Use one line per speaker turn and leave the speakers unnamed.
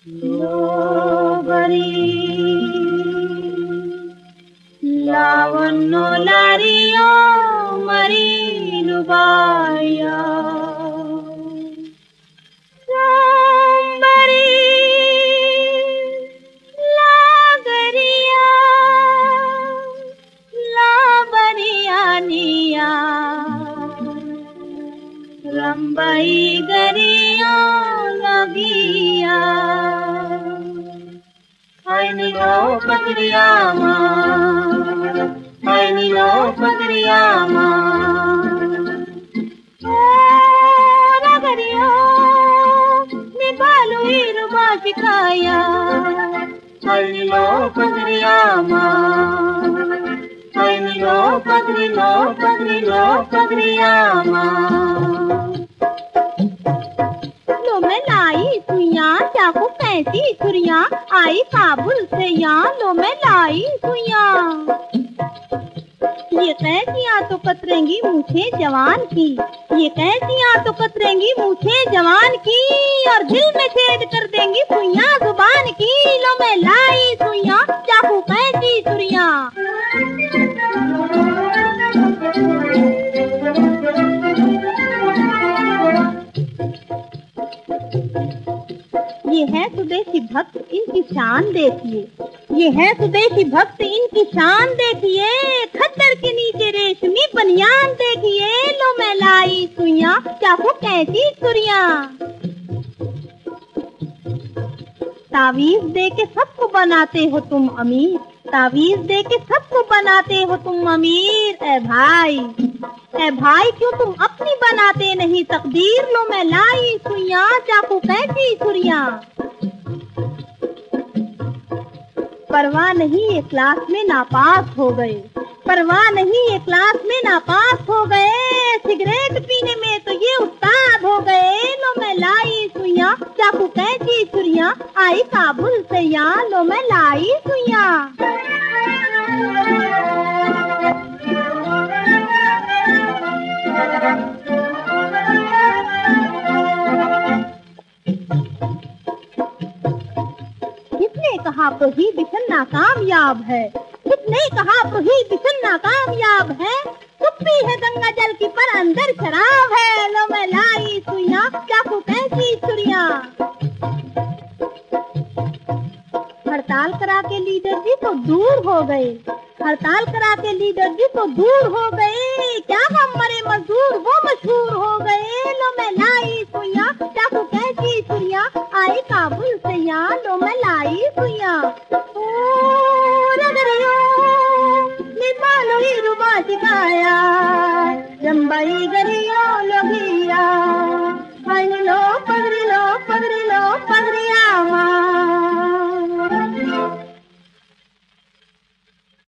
लोबरी लावण्य लारियो मरी लुबाया सोमबरी लागरिया लाबरिया निया रंबाई गरिया लगिया हाय नीलो पगड़िया हाय नीलो पगड़िया रगड़िया निबालू रुबा सिखाया हाय नीलो पगड़िया हाय नीलो पगड़िया लो मैं लाई सुइया चाकू कैसी छुरिया आई काबुल से यहाँ लो मैं लाई सुइया ये कैसियाँ तो कतरेंगी मुझे जवान की ये कैसियाँ तो कतरेंगी मुझे जवान की और दिल में छेद कर देंगी सुइया जुबान की लो मैं लाई सुइया चाकू कैसी छुरिया ये है स्वदेशी भक्त इनकी शान देखिए ये है स्वदेशी भक्त इनकी शान देखिए खद्दर के नीचे रेशमी बनियान देखिए लो मैं लाई सुइया चाकू कैसी छुरिया तावीज दे के सबको बनाते हो तुम अमीर तावीज दे के सबको बनाते हो तुम अमीर ए भाई क्यों तुम अपनी बनाते नहीं तकदीर लो मैं लाई सुइया चाकू कैसी छुरिया परवाह नहीं ये क्लास में नापास हो गए परवाह नहीं ये क्लास में नापास हो गए सिगरेट पीने में तो ये उस्ताद हो गए लो मैं लाई सुइया चाकू कैसी छुरिया आई काबुल से यहाँ लो मैं लाई सुइया किसने कहा प्रोहिबिशन नाकामयाब है किसने कहा प्रोहिबिशन नाकामयाब है सुप्पी है गंगा जल की पर अंदर शराब है लो मैं लाई सुइया चाकू कैसी छुरिया हड़ताल करा के लीडर जी तो दूर हो गए हड़ताल करा के लीडर जी तो दूर हो गए क्या हम मरे मजदूर वो मशहूर हो गए लो मैं लाई सुइया चाकू कैसी छुरिया आई काबुल से यहाँ लो मैं लाई सुइया रुबा सिखाया रंबाई गरिया